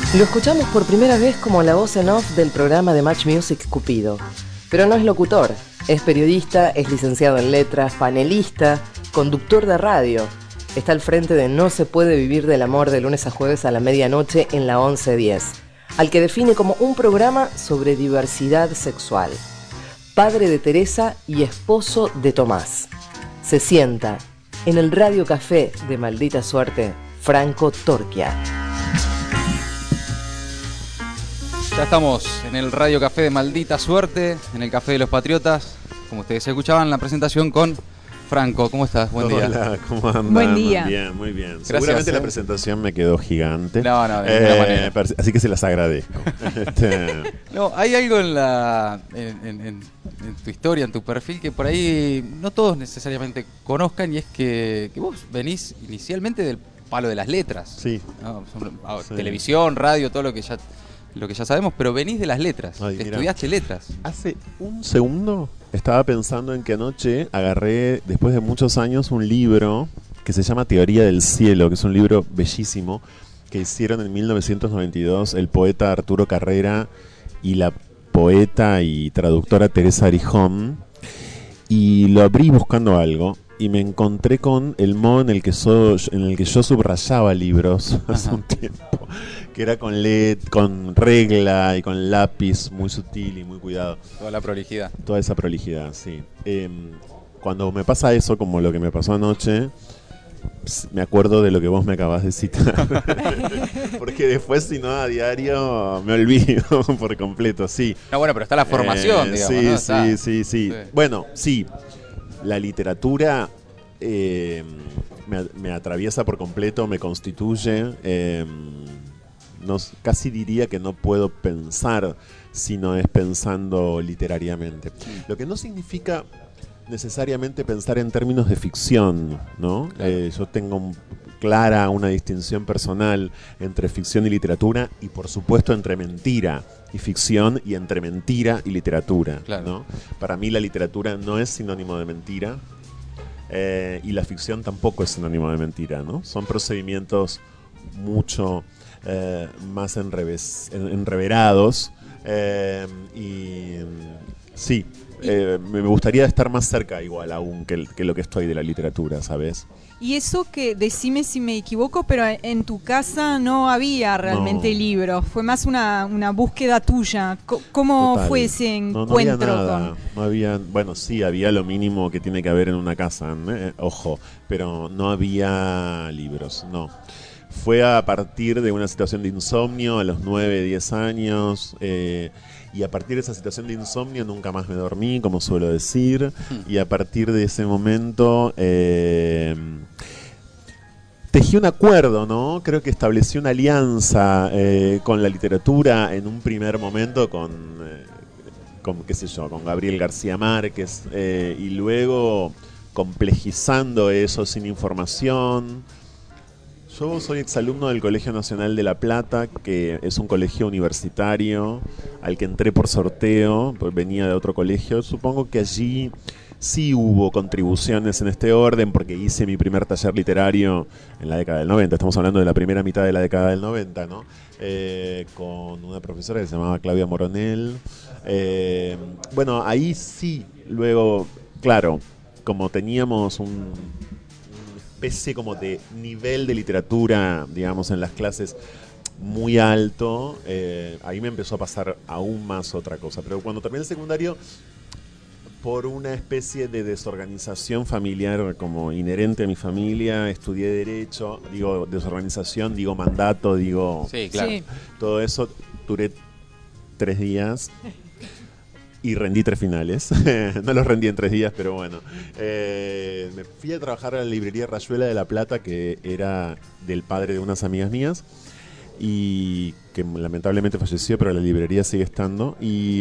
Lo escuchamos por primera vez como la voz en off del programa de Match Music Cupido. Pero no es locutor, es periodista, es licenciado en letras, panelista, conductor de radio. Está al frente de No se puede vivir del amor de lunes a jueves a la medianoche en la 1110, al que define como un programa sobre diversidad sexual. Padre de Teresa y esposo de Tomás. Se sienta en el Radio Café de Maldita Suerte, Franco Torquia. Ya estamos en el Radio Café de Maldita Suerte, en el Café de los Patriotas. Como ustedes escuchaban, la presentación con Franco. ¿Cómo estás? Buen día. Hola, ¿cómo andan? Buen día. Muy bien, muy bien. Gracias, Seguramente la presentación me quedó gigante. No, de ninguna manera. Así que se las agradezco. No, hay algo en tu historia, en tu perfil, que por ahí no todos necesariamente conozcan, y es que vos venís inicialmente del palo de las letras. Sí. ¿No? Sí. Televisión, radio, todo lo que ya sabemos, pero venís de las letras. Ay, mira. Estudiaste letras. Hace un segundo estaba pensando en que anoche agarré, después de muchos años, un libro que se llama Teoría del Cielo, que es un libro bellísimo que hicieron en 1992 el poeta Arturo Carrera y la poeta y traductora Teresa Arijón, y lo abrí buscando algo y me encontré con el modo en el que yo subrayaba libros hace un tiempo, que era con regla y con lápiz muy sutil y muy cuidado. Toda la prolijidad. Toda esa prolijidad, sí. Cuando me pasa eso, como lo que me pasó anoche, me acuerdo de lo que vos me acabás de citar. Porque después, si no, a diario me olvido por completo, sí. No, bueno, pero está la formación, digamos, sí, ¿no? Está. Sí. Bueno, sí. La literatura me atraviesa por completo, me constituye. Casi diría que no puedo pensar si no es pensando literariamente. Lo que no significa necesariamente pensar en términos de ficción, ¿no? Claro. Yo tengo clara una distinción personal entre ficción y literatura, y por supuesto entre mentira y ficción, y entre mentira y literatura, Claro. ¿no? Para mí la literatura no es sinónimo de mentira, y la ficción tampoco es sinónimo de mentira, ¿no? Son procedimientos mucho más enreverados, y sí, me gustaría estar más cerca igual aún que lo que estoy de la literatura, ¿sabes? Y eso que, decime si me equivoco, pero en tu casa no había realmente No. libros, fue más una búsqueda tuya. ¿Cómo Total. fue ese No encuentro había nada. No había, bueno, sí, había lo mínimo que tiene que haber en una casa, ojo, pero no había libros, no. Fue a partir de una situación de insomnio a los 9, 10 años, y a partir de esa situación de insomnio nunca más me dormí, como suelo decir, y a partir de ese momento tejí un acuerdo, ¿no? Creo que establecí una alianza con la literatura en un primer momento con qué sé yo, con Gabriel García Márquez, y luego complejizando eso sin información. Yo soy exalumno del Colegio Nacional de La Plata, que es un colegio universitario al que entré por sorteo, pues venía de otro colegio. Supongo que allí sí hubo contribuciones en este orden, porque hice mi primer taller literario en la década del 90. Estamos hablando de la primera mitad de la década del 90, ¿no? Con una profesora que se llamaba Claudia Moronel. Bueno, ahí sí, luego, claro, como teníamos especie como de nivel de literatura, digamos, en las clases muy alto, ahí me empezó a pasar aún más otra cosa. Pero cuando terminé el secundario, por una especie de desorganización familiar como inherente a mi familia, estudié Derecho, digo desorganización, digo mandato, digo... Sí, claro. Sí. Todo eso, duré 3 días y rendí 3 finales. No los rendí en 3 días, pero bueno. Me fui a trabajar a la librería Rayuela de La Plata, que era del padre de unas amigas mías, y que lamentablemente falleció, pero la librería sigue estando. Y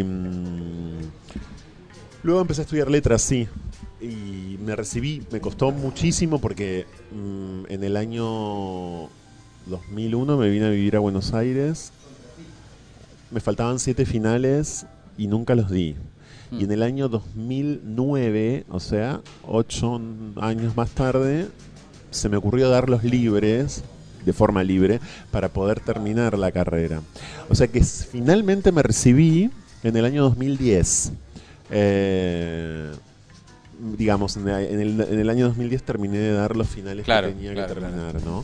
luego empecé a estudiar letras, sí. Y me recibí, me costó muchísimo porque en el año 2001 me vine a vivir a Buenos Aires. Me faltaban 7 finales y nunca los di. Y en el año 2009, o sea, 8 años más tarde, se me ocurrió darlos libres de forma libre para poder terminar la carrera. O sea que finalmente me recibí en el año 2010. Digamos, en el año 2010 terminé de dar los finales que tenía que terminar, ¿no?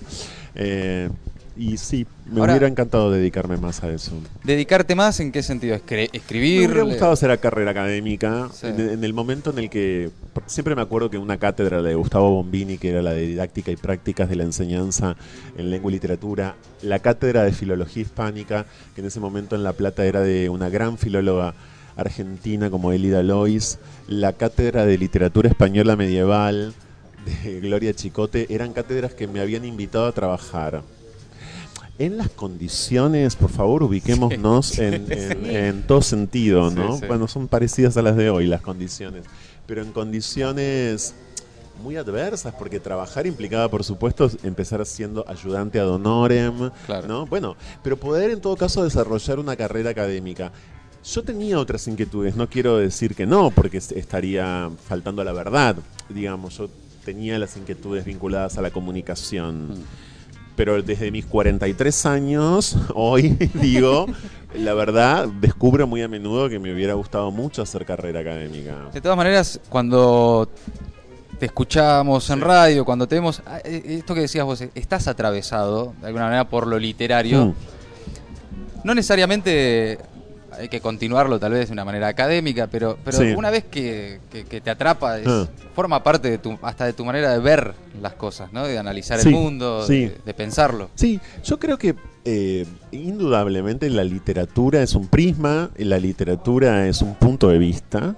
Y sí, me hubiera encantado dedicarme más a eso. ¿Dedicarte más en qué sentido? ¿Escribir? Me hubiera gustado hacer carrera académica. Sí. En el momento en el que... Siempre me acuerdo que una cátedra de Gustavo Bombini, que era la de Didáctica y Prácticas de la Enseñanza en Lengua y Literatura, la cátedra de Filología Hispánica, que en ese momento en La Plata era de una gran filóloga argentina como Elida Lois, la cátedra de Literatura Española Medieval de Gloria Chicote, eran cátedras que me habían invitado a trabajar. En las condiciones, por favor, ubiquémonos en todo sentido, ¿no? Sí. Bueno, son parecidas a las de hoy las condiciones, pero en condiciones muy adversas, porque trabajar implicaba, por supuesto, empezar siendo ayudante ad honorem, ¿no? Bueno, pero poder en todo caso desarrollar una carrera académica. Yo tenía otras inquietudes, no quiero decir que no, porque estaría faltando a la verdad. Digamos, yo tenía las inquietudes vinculadas a la comunicación. Pero desde mis 43 años, hoy digo, la verdad, descubro muy a menudo que me hubiera gustado mucho hacer carrera académica. De todas maneras, cuando te escuchamos en radio, cuando te vemos, esto que decías vos, estás atravesado de alguna manera por lo literario. No necesariamente hay que continuarlo tal vez de una manera académica, pero una vez que te atrapa, forma parte hasta de tu manera de ver las cosas, ¿no? De analizar el mundo, de pensarlo. Sí, yo creo que indudablemente la literatura es un prisma, la literatura es un punto de vista,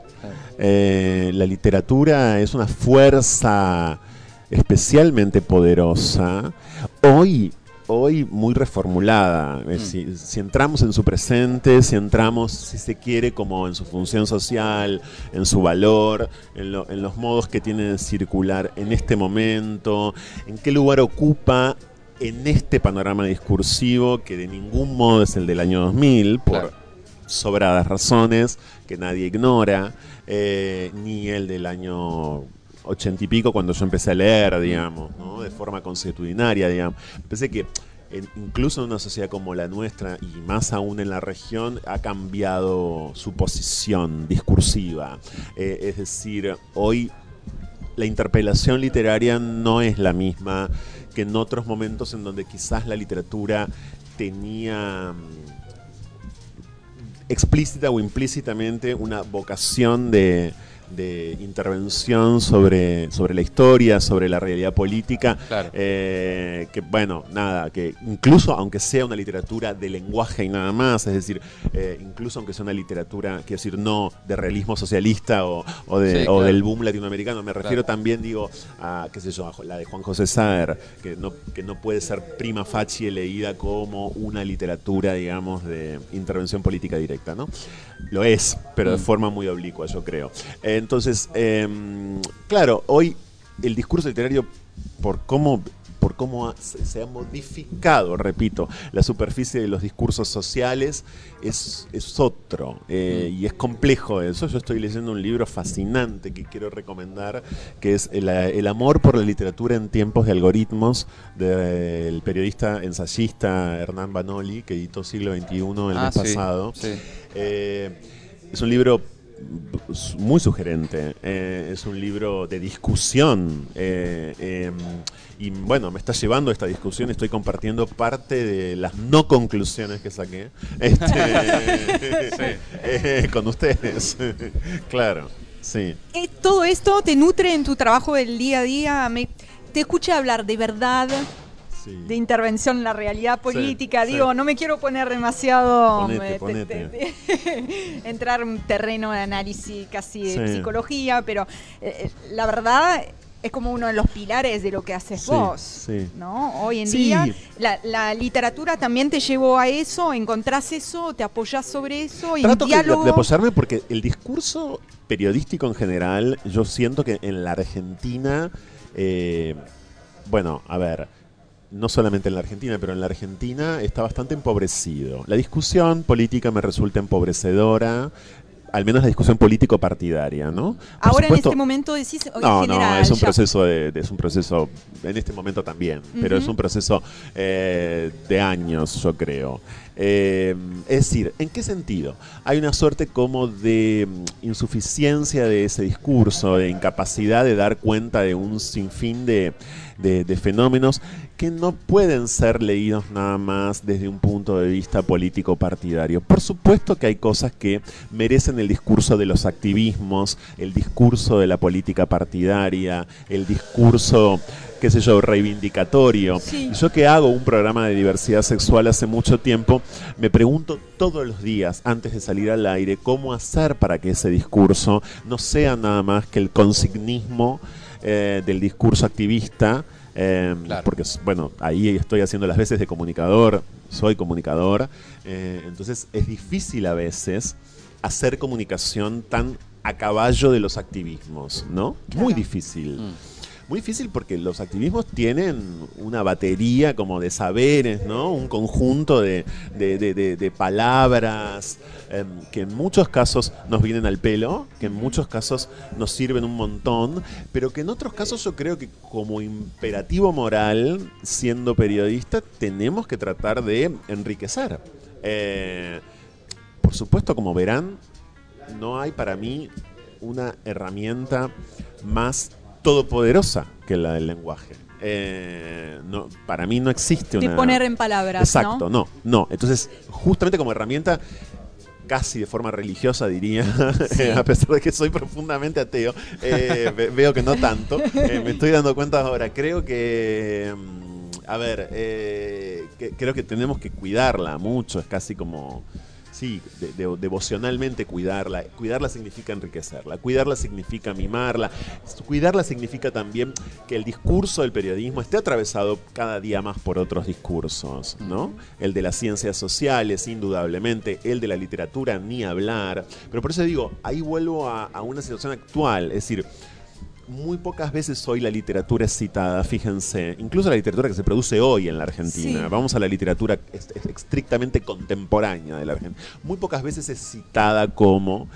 la literatura es una fuerza especialmente poderosa. Hoy muy reformulada. Si entramos en su presente, si entramos, si se quiere, como en su función social, en su valor, en los modos que tiene de circular en este momento, en qué lugar ocupa en este panorama discursivo que de ningún modo es el del año 2000, por sobradas razones que nadie ignora, ni el del año 80 y pico, cuando yo empecé a leer, digamos, ¿no? De forma consuetudinaria, digamos. Pensé que incluso en una sociedad como la nuestra, y más aún en la región, ha cambiado su posición discursiva. Es decir, hoy la interpelación literaria no es la misma que en otros momentos en donde quizás la literatura tenía explícita o implícitamente una vocación de intervención sobre la historia, sobre la realidad política, que bueno, nada, que incluso aunque sea una literatura de lenguaje y nada más, es decir, incluso aunque sea una literatura, quiero decir, no de realismo socialista o del boom latinoamericano, me refiero también, digo, a, qué sé yo, a la de Juan José Saer, que no puede ser prima facie leída como una literatura, digamos, de intervención política directa, ¿no? Lo es, pero de forma muy oblicua, yo creo. Entonces, claro, hoy el discurso literario, por cómo se ha modificado, repito, la superficie de los discursos sociales, es otro, y es complejo eso. Yo estoy leyendo un libro fascinante que quiero recomendar, que es El amor por la literatura en tiempos de algoritmos, del periodista ensayista Hernán Banoli, que editó Siglo XXI el mes pasado. Sí. Es un libro muy sugerente, es un libro de discusión, y bueno, me está llevando a esta discusión. Estoy compartiendo parte de las no conclusiones que saqué con ustedes. Claro, sí. Todo esto te nutre en tu trabajo del día a día. Te escuché hablar de verdad, de intervención en la realidad política. Digo, no me quiero poner demasiado entrar en un terreno de análisis casi de psicología, pero la verdad es como uno de los pilares de lo que haces vos, ¿no? Hoy en día la literatura también te llevó a eso, encontrás eso, te apoyás sobre eso. Trato de apoyarme porque el discurso periodístico en general, yo siento que en la Argentina, bueno, a ver, no solamente en la Argentina, pero en la Argentina está bastante empobrecido. La discusión política me resulta empobrecedora, al menos la discusión político-partidaria, ¿no? Ahora en este momento decís, no, general, no, es un proceso es un proceso, en este momento también, pero es un proceso de años, yo creo. Es decir, ¿en qué sentido? Hay una suerte como de insuficiencia de ese discurso, de incapacidad de dar cuenta de un sinfín de fenómenos que no pueden ser leídos nada más desde un punto de vista político partidario. Por supuesto que hay cosas que merecen el discurso de los activismos, el discurso de la política partidaria, el discurso, qué sé yo, reivindicatorio. Sí. Yo que hago un programa de diversidad sexual hace mucho tiempo, me pregunto todos los días, antes de salir al aire, cómo hacer para que ese discurso no sea nada más que el consignismo del discurso activista, claro. Porque, bueno, ahí estoy haciendo las veces de comunicador, soy comunicador, entonces es difícil a veces hacer comunicación tan a caballo de los activismos, ¿no? Claro. Muy difícil. Muy difícil porque los activismos tienen una batería como de saberes, ¿no? Un conjunto de palabras que en muchos casos nos vienen al pelo, que en muchos casos nos sirven un montón, pero que en otros casos yo creo que como imperativo moral, siendo periodista, tenemos que tratar de enriquecer. Por supuesto, como verán, no hay para mí una herramienta más todopoderosa que la del lenguaje. No, para mí no existe una... De poner en palabras, exacto, no. Entonces, justamente como herramienta, casi de forma religiosa diría, sí. A pesar de que soy profundamente ateo, veo que no tanto, me estoy dando cuenta ahora, creo que... creo que tenemos que cuidarla mucho, es casi como... Sí, devocionalmente cuidarla. Cuidarla significa enriquecerla. Cuidarla significa mimarla. Cuidarla significa también que el discurso del periodismo esté atravesado cada día más por otros discursos, ¿no? El de las ciencias sociales, indudablemente. El de la literatura, ni hablar. Pero por eso digo, ahí vuelvo a una situación actual. Es decir, muy pocas veces hoy la literatura es citada, fíjense, incluso la literatura que se produce hoy en la Argentina. Sí. Vamos a la literatura estrictamente contemporánea de la Argentina. Muy pocas veces es citada como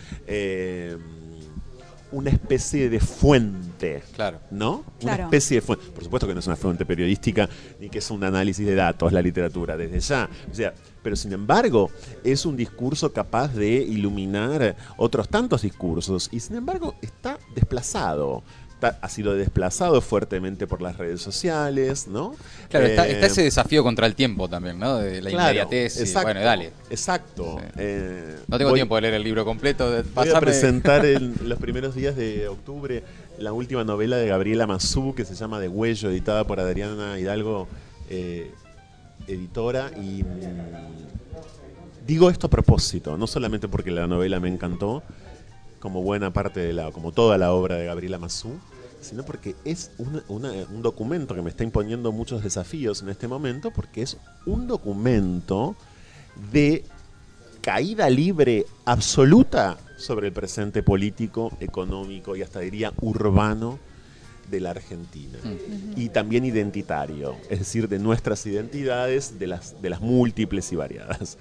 una especie de fuente, claro. ¿no? Claro. Una especie de fuente. Por supuesto que no es una fuente periodística ni que es un análisis de datos la literatura, desde ya. O sea, pero sin embargo es un discurso capaz de iluminar otros tantos discursos y sin embargo está desplazado. Ha sido desplazado fuertemente por las redes sociales, ¿no? Claro, está ese desafío contra el tiempo también, ¿no? De la inmediatez. Exacto, bueno, dale. Exacto. Sí. No tengo tiempo de leer el libro completo. Voy a presentar en los primeros días de octubre la última novela de Gabriela Mazú, que se llama De Huello, editada por Adriana Hidalgo, editora. Y digo esto a propósito, no solamente porque la novela me encantó, como buena parte como toda la obra de Gabriela Mazú, sino porque es un documento que me está imponiendo muchos desafíos en este momento, porque es un documento de caída libre absoluta sobre el presente político, económico y hasta diría urbano de la Argentina. Y también identitario, es decir, de nuestras identidades, de las múltiples y variadas.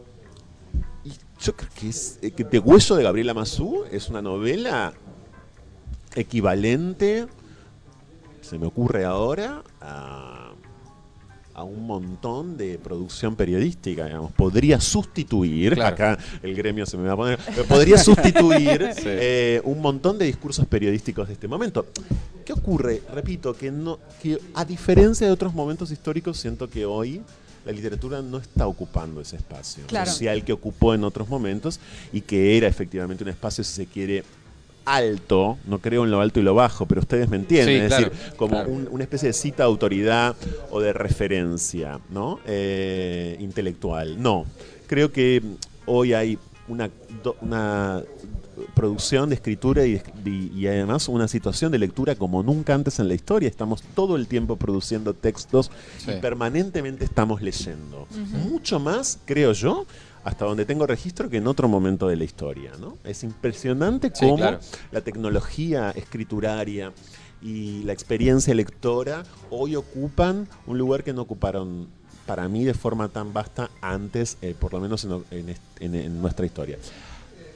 Yo creo que De Huello de Gabriela Mazú es una novela equivalente, se me ocurre ahora, a un montón de producción periodística, digamos. Podría sustituir, claro. Acá el gremio se me va a poner, pero podría sustituir sí. Un montón de discursos periodísticos de este momento. ¿Qué ocurre? Repito, que a diferencia de otros momentos históricos, siento que hoy la literatura no está ocupando ese espacio social que ocupó en otros momentos y que era efectivamente un espacio, si se quiere, alto, no creo en lo alto y lo bajo, pero ustedes me entienden, sí, claro, es decir, como una especie de cita de autoridad o de referencia, ¿no? Intelectual. No, creo que hoy hay una producción de escritura y además una situación de lectura como nunca antes en la historia. Estamos todo el tiempo produciendo textos y permanentemente estamos leyendo. Mucho más, creo yo, hasta donde tengo registro, que en otro momento de la historia, ¿no? Es impresionante cómo la tecnología escrituraria y la experiencia lectora hoy ocupan un lugar que no ocuparon para mí de forma tan vasta antes, por lo menos en nuestra historia.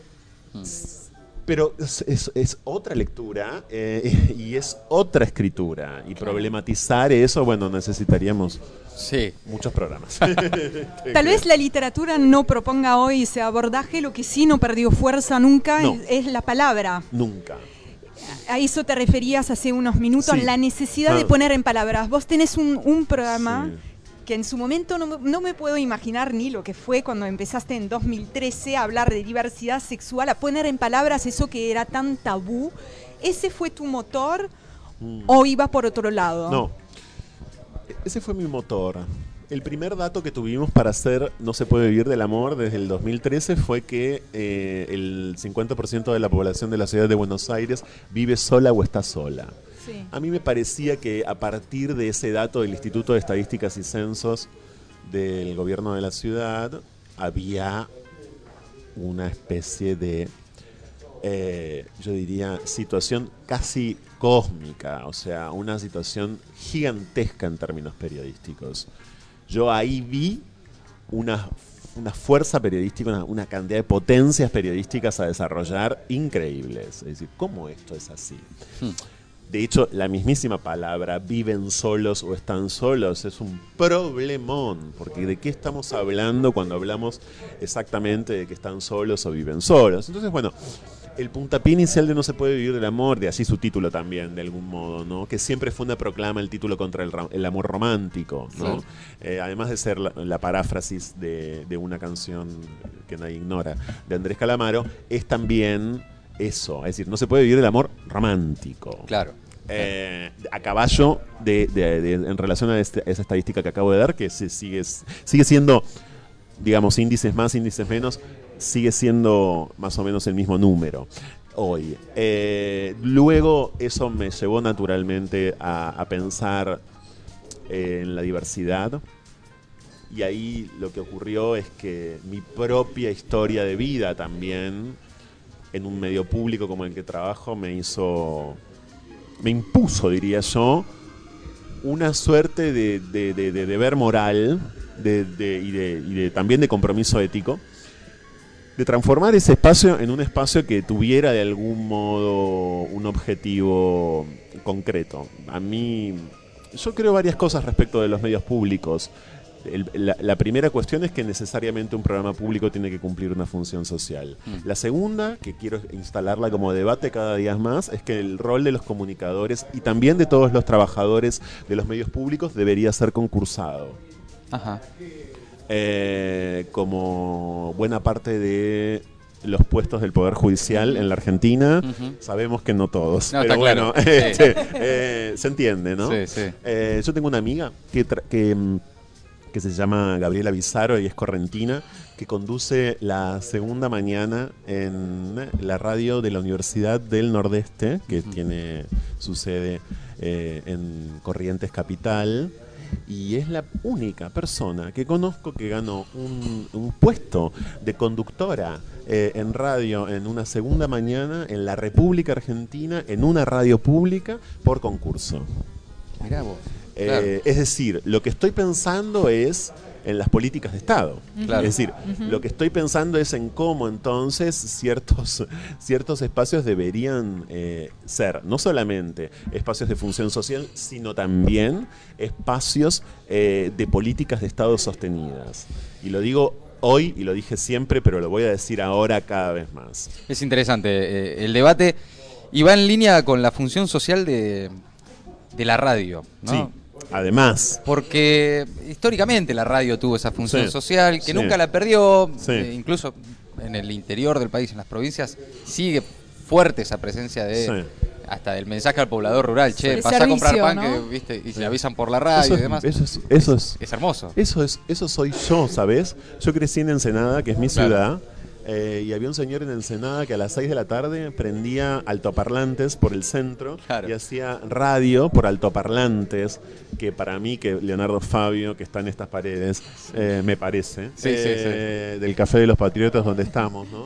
Pero es otra lectura y es otra escritura. Y problematizar eso, bueno, necesitaríamos muchos programas. Tal vez la literatura no proponga hoy ese abordaje, lo que sí no perdió fuerza nunca es la palabra. Nunca. A eso te referías hace unos minutos, la necesidad de poner en palabras. Vos tenés un programa que en su momento no me puedo imaginar ni lo que fue cuando empezaste en 2013 a hablar de diversidad sexual, a poner en palabras eso que era tan tabú. ¿Ese fue tu motor o ibas por otro lado? No, ese fue mi motor. El primer dato que tuvimos para hacer No se puede vivir del amor desde el 2013 fue que el 50% de la población de la ciudad de Buenos Aires vive sola o está sola. Sí. A mí me parecía que a partir de ese dato del Instituto de Estadísticas y Censos del gobierno de la ciudad había una especie de, yo diría, situación casi cósmica, o sea, una situación gigantesca en términos periodísticos. Yo ahí vi una fuerza periodística, una cantidad de potencias periodísticas a desarrollar increíbles. Es decir, ¿cómo esto es así? De hecho, la mismísima palabra viven solos o están solos es un problemón, porque ¿de qué estamos hablando cuando hablamos exactamente de que están solos o viven solos? Entonces, bueno, el puntapié inicial de No se puede vivir del amor, de así su título también, de algún modo, ¿no? Que siempre fue una proclama, el título contra el amor romántico, ¿no? Sí. Además de ser la paráfrasis de una canción que nadie ignora, de Andrés Calamaro, es también eso, es decir, no se puede vivir el amor romántico. Claro. A caballo en relación a esa estadística que acabo de dar, que sigue siendo, digamos, índices más, índices menos, sigue siendo más o menos el mismo número hoy. Luego eso me llevó naturalmente a pensar en la diversidad, y ahí lo que ocurrió es que mi propia historia de vida también, en un medio público como el que trabajo, me impuso, diría yo, una suerte de deber moral y también de compromiso ético, de transformar ese espacio en un espacio que tuviera de algún modo un objetivo concreto. A mí, yo creo varias cosas respecto de los medios públicos. La primera cuestión es que necesariamente un programa público tiene que cumplir una función social. La segunda, que quiero instalarla como debate cada día más, es que el rol de los comunicadores y también de todos los trabajadores de los medios públicos debería ser concursado. Ajá. Como buena parte de los puestos del Poder Judicial en la Argentina, sabemos que no todos, pero bueno, claro. Se entiende, ¿no? Sí, sí. Yo tengo una amiga que se llama Gabriela Bizarro y es correntina, que conduce la segunda mañana en la radio de la Universidad del Nordeste, que tiene su sede en Corrientes Capital, y es la única persona que conozco que ganó un puesto de conductora en radio en una segunda mañana en la República Argentina, en una radio pública, por concurso. Mirá vos. Claro. Es decir, lo que estoy pensando es en las políticas de Estado. Claro. Es decir, lo que estoy pensando es en cómo entonces ciertos espacios deberían ser no solamente espacios de función social, sino también espacios de políticas de Estado sostenidas. Y lo digo hoy y lo dije siempre, pero lo voy a decir ahora cada vez más. Es interesante el debate, y va en línea con la función social de la radio, ¿no? Sí. Además, porque históricamente la radio tuvo esa función social que nunca la perdió, incluso en el interior del país, en las provincias, sigue fuerte esa presencia de hasta del mensaje al poblador rural, pasá a comprar pan, ¿no? Que, ¿viste? Y se avisan por la radio y demás. Eso es hermoso. Eso soy yo, ¿sabes? Yo crecí en Ensenada, que es mi ciudad. Y había un señor en Ensenada que a las 6 de la tarde prendía altoparlantes por el centro y hacía radio por altoparlantes, que para mí, que Leonardo Fabio, que está en estas paredes, me parece, del Café de los Patriotas donde estamos, ¿no?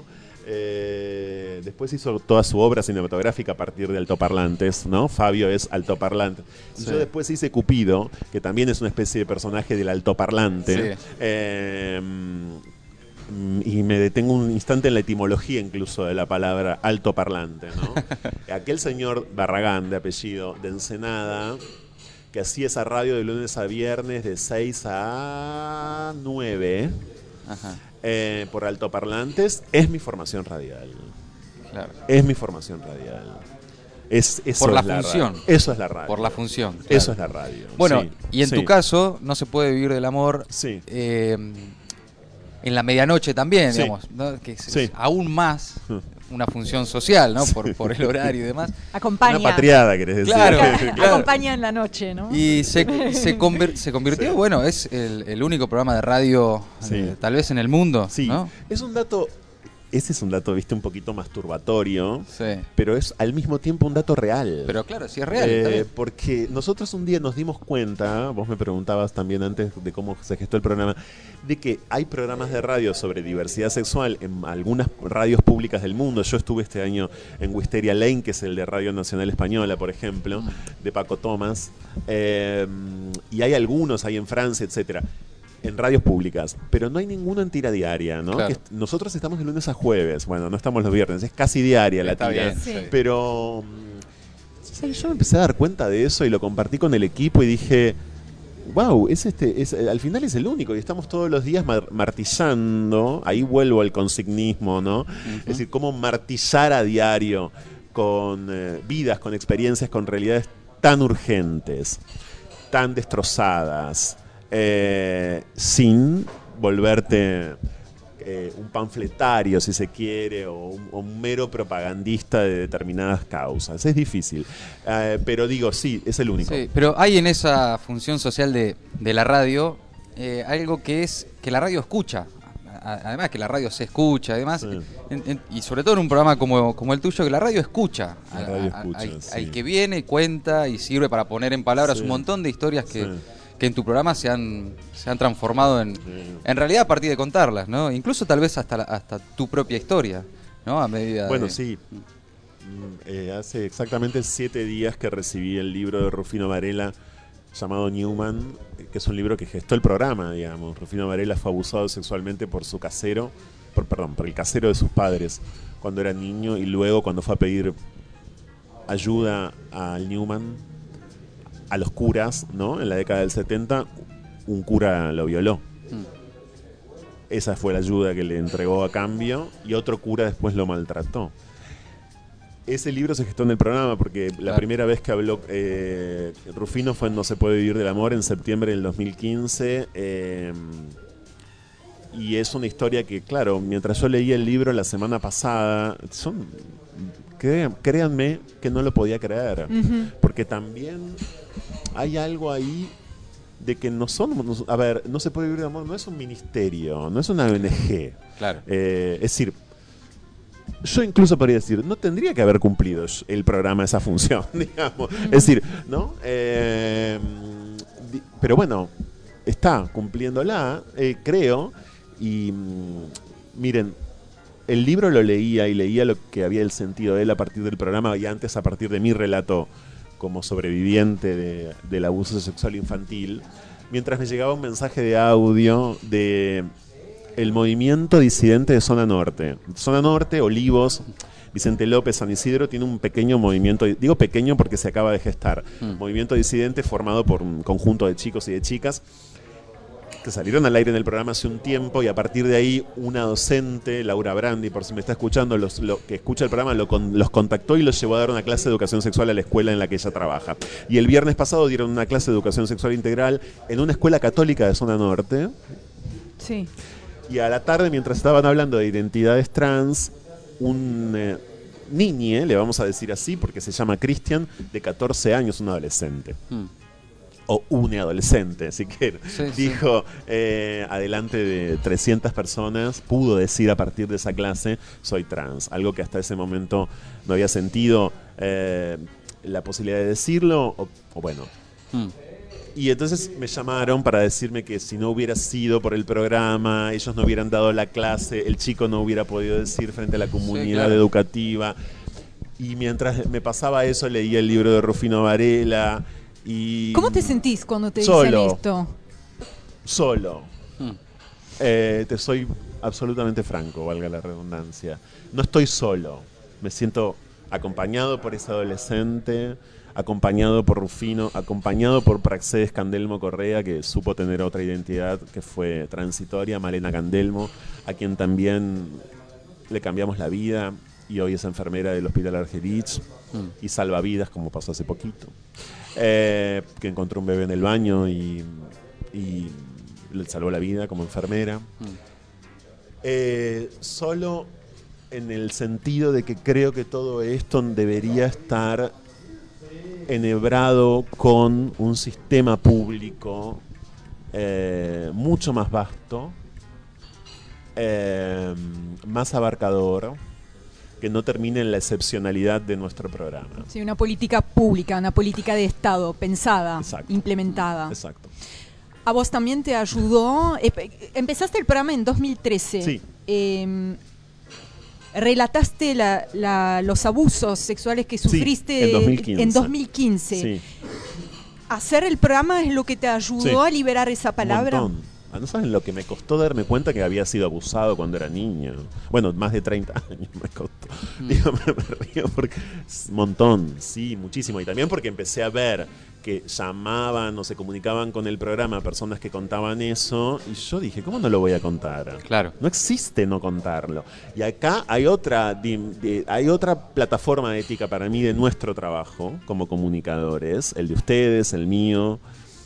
Después hizo toda su obra cinematográfica a partir de altoparlantes, ¿no? Fabio es altoparlante. Y yo después hice Cupido, que también es una especie de personaje del altoparlante. y me detengo un instante en la etimología incluso de la palabra altoparlante, ¿no? Aquel señor Barragán, de apellido, de Ensenada, que hacía esa radio de lunes a viernes de 6 a 9 por altoparlantes, es mi formación radial. Claro. Es mi formación radial. Por la función. Eso es la radio. Por la función. Claro. Eso es la radio. Bueno, sí, y en tu caso, no se puede vivir del amor. Sí. En la medianoche también, digamos, ¿no? Que es aún más una función social, ¿no? Por el horario y demás. Acompaña. Una patriada, querés decir. Claro. Acompaña en la noche, ¿no? Y se convirtió, bueno, es el único programa de radio, tal vez en el mundo, Sí, ¿no? es un dato... Ese es un dato, viste, un poquito masturbatorio, pero es al mismo tiempo un dato real. Pero claro, sí es real. Porque nosotros un día nos dimos cuenta, vos me preguntabas también antes de cómo se gestó el programa, de que hay programas de radio sobre diversidad sexual en algunas radios públicas del mundo. Yo estuve este año en Wisteria Lane, que es el de Radio Nacional Española, por ejemplo, de Paco Tomás, y hay algunos, hay en Francia, etcétera, en radios públicas, pero no hay ninguno en tira diaria, ¿no? Claro. Nosotros estamos de lunes a jueves, bueno, no estamos los viernes, es casi diaria la tira. Bien, pero yo me empecé a dar cuenta de eso y lo compartí con el equipo y dije, wow, al final es el único y estamos todos los días martillando, ahí vuelvo al consignismo, ¿no? Es decir, cómo martillar a diario con vidas, con experiencias, con realidades tan urgentes, tan destrozadas, sin volverte un panfletario, si se quiere, o un mero propagandista de determinadas causas. Es difícil, pero digo, sí, es el único. Sí, pero hay en esa función social de la radio algo que es que la radio escucha. Además que la radio se escucha, además, y sobre todo en un programa como el tuyo, que la radio escucha. Al que viene, cuenta y sirve para poner en palabras un montón de historias que en tu programa se han transformado en realidad a partir de contarlas, ¿no? Incluso tal vez hasta tu propia historia, ¿no? A medida sí. Hace exactamente 7 días que recibí el libro de Rufino Varela llamado Newman, que es un libro que gestó el programa, digamos. Rufino Varela fue abusado sexualmente por su casero, por el casero de sus padres cuando era niño, y luego cuando fue a pedir ayuda al Newman, a los curas, ¿no? En la década del 70, un cura lo violó. Esa fue la ayuda que le entregó a cambio, y otro cura después lo maltrató. Ese libro se gestó en el programa porque la primera vez que habló Rufino fue en No se puede vivir del amor, en septiembre del 2015. Y es una historia que, claro, mientras yo leía el libro la semana pasada, créanme que no lo podía creer. Porque también hay algo ahí de que no somos... A ver, No se puede vivir del amor no es un ministerio, no es una ONG. Claro. Es decir, yo incluso podría decir, no tendría que haber cumplido el programa esa función, digamos. Es decir, ¿no? Pero bueno, está cumpliéndola, creo. Y miren, el libro lo leía y leía lo que había el sentido de él a partir del programa, y antes a partir de mi relato como sobreviviente del abuso sexual infantil, mientras me llegaba un mensaje de audio de el movimiento disidente de Zona Norte. Zona Norte, Olivos, Vicente López, San Isidro, tiene un pequeño movimiento, digo pequeño porque se acaba de gestar, movimiento disidente formado por un conjunto de chicos y de chicas que salieron al aire en el programa hace un tiempo, y a partir de ahí una docente, Laura Brandi, por si me está escuchando, que escucha el programa, los contactó y los llevó a dar una clase de educación sexual a la escuela en la que ella trabaja. Y el viernes pasado dieron una clase de educación sexual integral en una escuela católica de Zona Norte. Sí. Y a la tarde, mientras estaban hablando de identidades trans, un niñe, le vamos a decir así porque se llama Cristian, de 14 años, un adolescente. O un adolescente, si quiere. Dijo, adelante de 300 personas, pudo decir a partir de esa clase, soy trans. Algo que hasta ese momento no había sentido la posibilidad de decirlo, o bueno. Y entonces me llamaron para decirme que si no hubiera sido por el programa, ellos no hubieran dado la clase, el chico no hubiera podido decir frente a la comunidad educativa. Y mientras me pasaba eso, leía el libro de Rufino Varela. Y ¿cómo te sentís cuando te dicen esto? Solo. Te soy absolutamente franco, valga la redundancia. No estoy solo. Me siento acompañado por ese adolescente, acompañado por Rufino, acompañado por Praxedes Candelmo Correa, que supo tener otra identidad que fue transitoria, Malena Candelmo, a quien también le cambiamos la vida y hoy es enfermera del Hospital Argerich y salva vidas, como pasó hace poquito. Que encontró un bebé en el baño y le salvó la vida como enfermera. Solo en el sentido de que creo que todo esto debería estar enhebrado con un sistema público mucho más vasto, más abarcador, que no termine en la excepcionalidad de nuestro programa. Sí, una política pública, una política de Estado, pensada, exacto, implementada. Exacto. ¿A vos también te ayudó? Empezaste el programa en 2013. Sí. Relataste los abusos sexuales que sufriste en 2015. Sí. ¿Hacer el programa es lo que te ayudó a liberar esa palabra? Un montón. No saben lo que me costó darme cuenta que había sido abusado cuando era niño. Bueno, más de 30 años me costó. Digo, me río porque un montón, sí, muchísimo. Y también porque empecé a ver que llamaban o se comunicaban con el programa personas que contaban eso, y yo dije, ¿cómo no lo voy a contar? Claro. No existe no contarlo. Y acá hay otra plataforma ética para mí de nuestro trabajo como comunicadores, el de ustedes, el mío.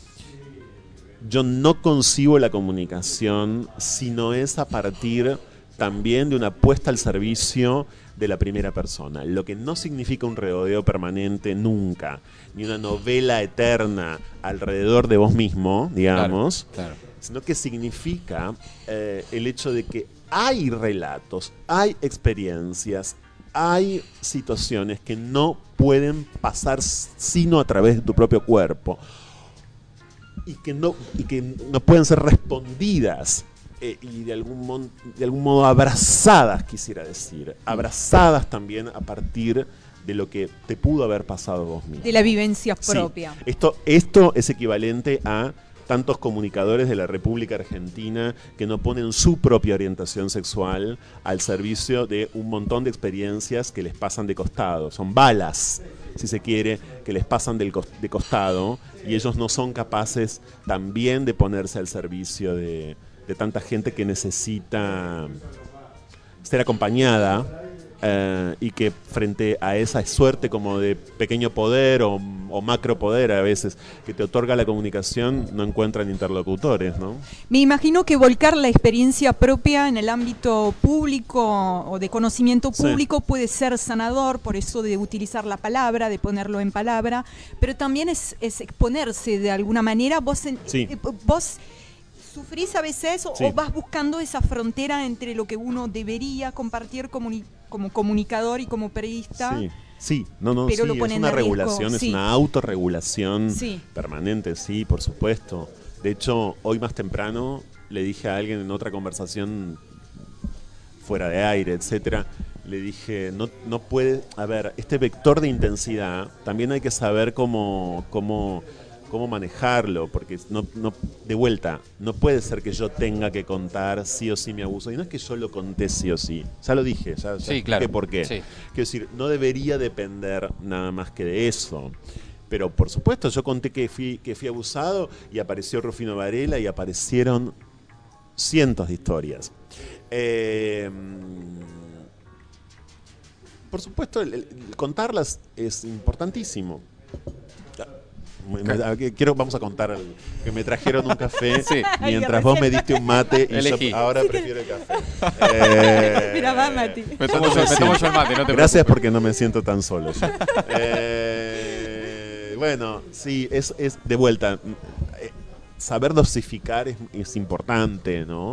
Yo no concibo la comunicación si no es a partir también de una puesta al servicio de la primera persona, lo que no significa un regodeo permanente nunca, ni una novela eterna alrededor de vos mismo, digamos, claro. Sino que significa el hecho de que hay relatos, hay experiencias, hay situaciones que no pueden pasar sino a través de tu propio cuerpo y que no pueden ser respondidas y de algún modo abrazadas, quisiera decir, abrazadas también a partir de lo que te pudo haber pasado vos mismo. De la vivencia propia. Sí. Esto es equivalente a tantos comunicadores de la República Argentina que no ponen su propia orientación sexual al servicio de un montón de experiencias que les pasan de costado. Son balas, si se quiere, que les pasan de costado, y ellos no son capaces también de ponerse al servicio de tanta gente que necesita ser acompañada y que frente a esa suerte como de pequeño poder o macro poder a veces que te otorga la comunicación, no encuentran interlocutores, ¿no? Me imagino que volcar la experiencia propia en el ámbito público o de conocimiento público puede ser sanador, por eso de utilizar la palabra, de ponerlo en palabra, pero también es exponerse de alguna manera. Vos ¿sufrís a veces o vas buscando esa frontera entre lo que uno debería compartir como comunicador y como periodista? Sí, es una regulación, es una autorregulación permanente, sí, por supuesto. De hecho, hoy más temprano le dije a alguien en otra conversación fuera de aire, etcétera, le dije, no puede, a ver, este vector de intensidad también hay que saber cómo manejarlo, porque de vuelta, no puede ser que yo tenga que contar sí o sí mi abuso, y no es que yo lo conté sí o sí, ya lo dije, ya claro. ¿Por qué? Sí. Quiero decir, no debería depender nada más que de eso, pero por supuesto yo conté que fui abusado y apareció Rufino Varela y aparecieron cientos de historias. Por supuesto, el contarlas es importantísimo. Vamos a contar que me trajeron un café mientras vos me diste un mate y yo ahora prefiero el café. Mira, va, Mati. Me tomo yo el mate, no te Gracias porque no me siento tan solo. Bueno, sí, es de vuelta. Saber dosificar es importante, ¿no?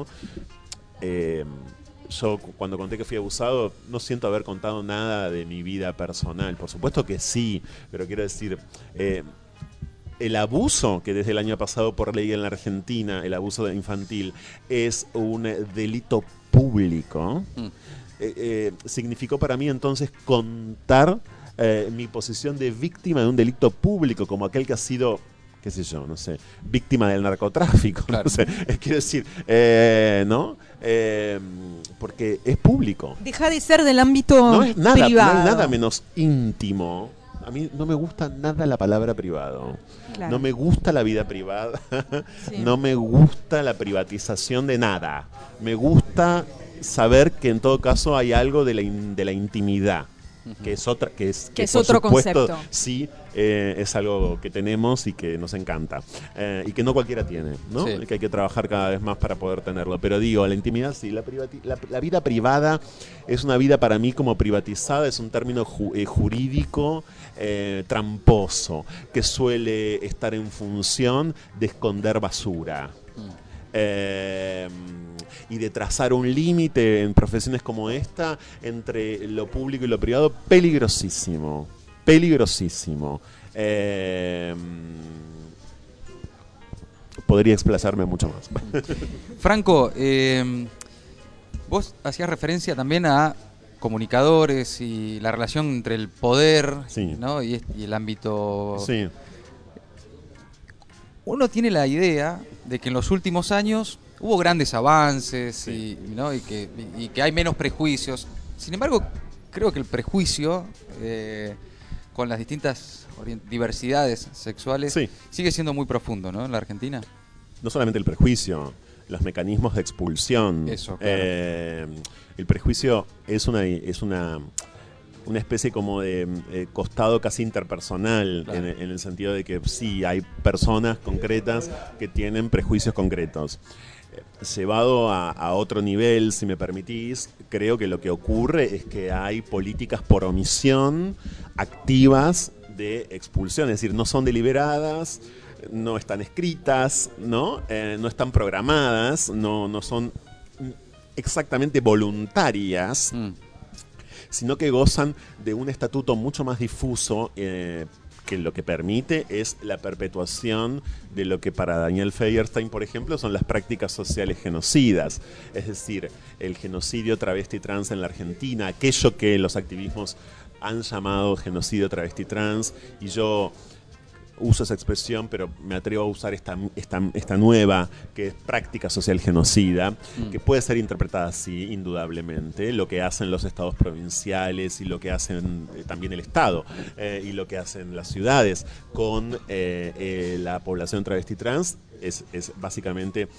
Yo cuando conté que fui abusado no siento haber contado nada de mi vida personal. Por supuesto que sí, pero quiero decir... el abuso, que desde el año pasado por ley en la Argentina, el abuso infantil, es un delito público, significó para mí entonces contar mi posición de víctima de un delito público, como aquel que ha sido qué sé yo, no sé, víctima del narcotráfico, claro. No sé, quiero decir, ¿no? Porque es público. Deja de ser del ámbito no es nada, privado. No hay nada menos íntimo. A mí no me gusta nada la palabra privado. Claro. No me gusta la vida privada. Sí. No me gusta la privatización de nada. Me gusta saber que en todo caso hay algo de la intimidad. Que es otra, que es otro supuesto, concepto. Sí, es algo que tenemos y que nos encanta. Y que no cualquiera tiene, ¿no? Sí. Que hay que trabajar cada vez más para poder tenerlo. Pero digo, la intimidad sí, la vida privada es una vida para mí como privatizada, es un término jurídico tramposo, que suele estar en función de esconder basura. Y de trazar un límite en profesiones como esta entre lo público y lo privado, peligrosísimo, peligrosísimo. Podría explayarme mucho más. Franco, vos hacías referencia también a comunicadores y la relación entre el poder, sí, ¿no? y el ámbito... Sí. Uno tiene la idea de que en los últimos años hubo grandes avances, sí, ¿no? y que hay menos prejuicios. Sin embargo, creo que el prejuicio, con las distintas diversidades sexuales, sí, sigue siendo muy profundo, ¿no? En la Argentina. No solamente el prejuicio, los mecanismos de expulsión. Eso, claro. El prejuicio es una especie como de costado casi interpersonal, claro, en el sentido de que sí, hay personas concretas que tienen prejuicios concretos. Llevado a otro nivel, si me permitís, creo que lo que ocurre es que hay políticas por omisión activas de expulsión, es decir, no son deliberadas, no están escritas, ¿no? No están programadas, no son exactamente voluntarias, sino que gozan de un estatuto mucho más difuso, que lo que permite es la perpetuación de lo que para Daniel Feuerstein, por ejemplo, son las prácticas sociales genocidas. Es decir, el genocidio travesti trans en la Argentina, aquello que los activismos han llamado genocidio travesti trans, y yo uso esa expresión, pero me atrevo a usar esta nueva, que es práctica social genocida, que puede ser interpretada así, indudablemente, lo que hacen los estados provinciales y lo que hacen también el Estado, y lo que hacen las ciudades con la población travesti trans, es básicamente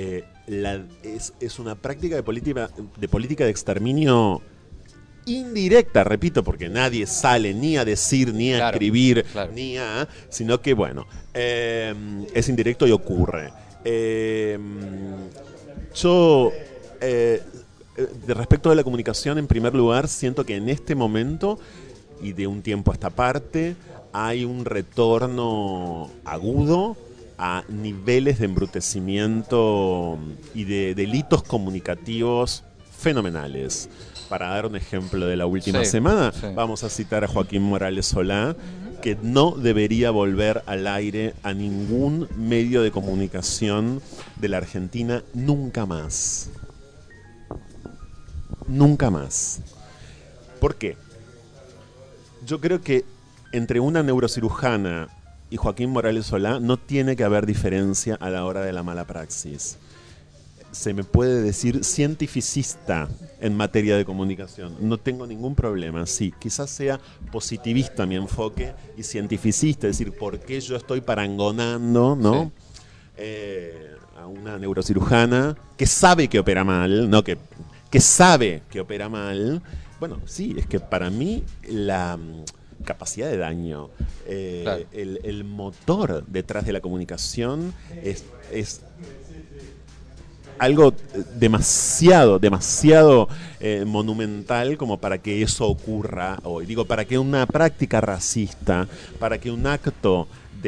es una práctica de política de exterminio indirecta, repito, porque nadie sale ni a decir, ni a claro, escribir, claro, ni a... sino que, bueno, es indirecto y ocurre. Yo, de respecto de la comunicación, en primer lugar, siento que en este momento, y de un tiempo a esta parte, hay un retorno agudo a niveles de embrutecimiento y de delitos comunicativos fenomenales. Para dar un ejemplo de la última semana, vamos a citar a Joaquín Morales Solá, que no debería volver al aire a ningún medio de comunicación de la Argentina nunca más. Nunca más. ¿Por qué? Yo creo que entre una neurocirujana y Joaquín Morales Solá no tiene que haber diferencia a la hora de la mala praxis. Se me puede decir cientificista en materia de comunicación. No tengo ningún problema. Sí, quizás sea positivista mi enfoque y cientificista, es decir, ¿por qué yo estoy parangonando, ¿no? Sí. A una neurocirujana que sabe que opera mal, no que sabe que opera mal? Bueno, sí, es que para mí la capacidad de daño, claro, el motor detrás de la comunicación es algo demasiado monumental como para que eso ocurra hoy. Digo, para que una práctica racista, para que un acto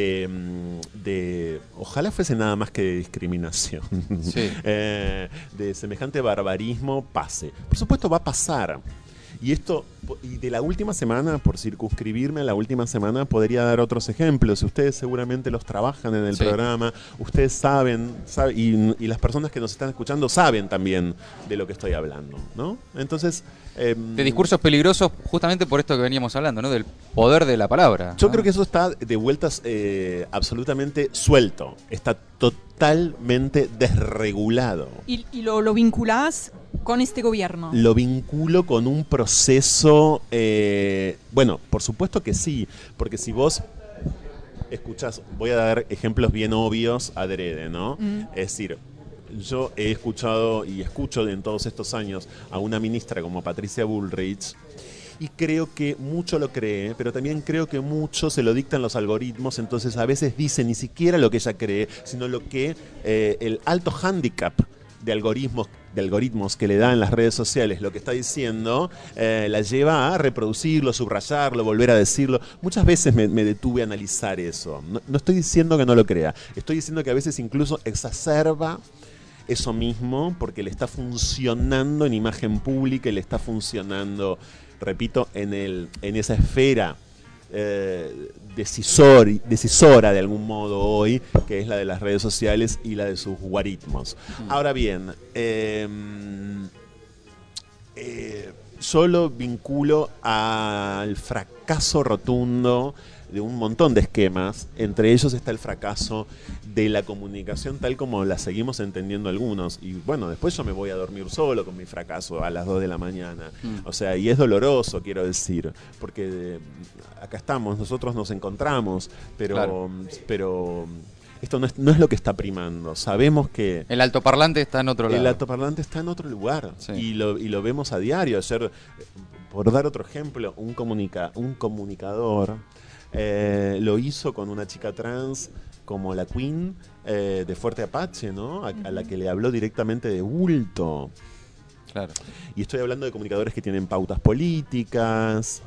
de ojalá fuese nada más que de discriminación, sí, de semejante barbarismo pase. Por supuesto va a pasar. Y de la última semana, por circunscribirme a la última semana, podría dar otros ejemplos. Ustedes seguramente los trabajan en el programa, ustedes saben y las personas que nos están escuchando saben también de lo que estoy hablando, ¿no? Entonces... de discursos peligrosos justamente por esto que veníamos hablando, ¿no? Del poder de la palabra, ¿no? Yo creo que eso está de vueltas absolutamente suelto. Está totalmente desregulado. ¿Y lo vinculás con este gobierno? Lo vinculo con un proceso... bueno, por supuesto que sí, porque si vos escuchás, voy a dar ejemplos bien obvios adrede, ¿no? Es decir, yo he escuchado y escucho en todos estos años a una ministra como Patricia Bullrich y creo que mucho lo cree, pero también creo que mucho se lo dictan los algoritmos, entonces a veces dice ni siquiera lo que ella cree, sino lo que el alto hándicap de algoritmos que le dan las redes sociales, lo que está diciendo, la lleva a reproducirlo, subrayarlo, volver a decirlo. Muchas veces me detuve a analizar eso. No estoy diciendo que no lo crea, estoy diciendo que a veces incluso exacerba eso mismo porque le está funcionando en imagen pública y le está funcionando, repito, en esa esfera decisora de algún modo hoy, que es la de las redes sociales y la de sus guaritmos. Ahora bien, yo lo vinculo al fracaso rotundo de un montón de esquemas. Entre ellos está el fracaso de la comunicación tal como la seguimos entendiendo algunos. Y bueno, después yo me voy a dormir solo con mi fracaso a las 2 de la mañana. O sea, y es doloroso, quiero decir, porque acá estamos, nosotros nos encontramos, pero, claro, pero esto no es lo que está primando. Sabemos que... el altoparlante está en otro lado. El altoparlante está en otro lugar. Sí. Y lo vemos a diario. Ayer, por dar otro ejemplo, un comunicador lo hizo con una chica trans como la Queen de Fuerte Apache, ¿no? A la que le habló directamente de bulto. Claro. Y estoy hablando de comunicadores que tienen pautas políticas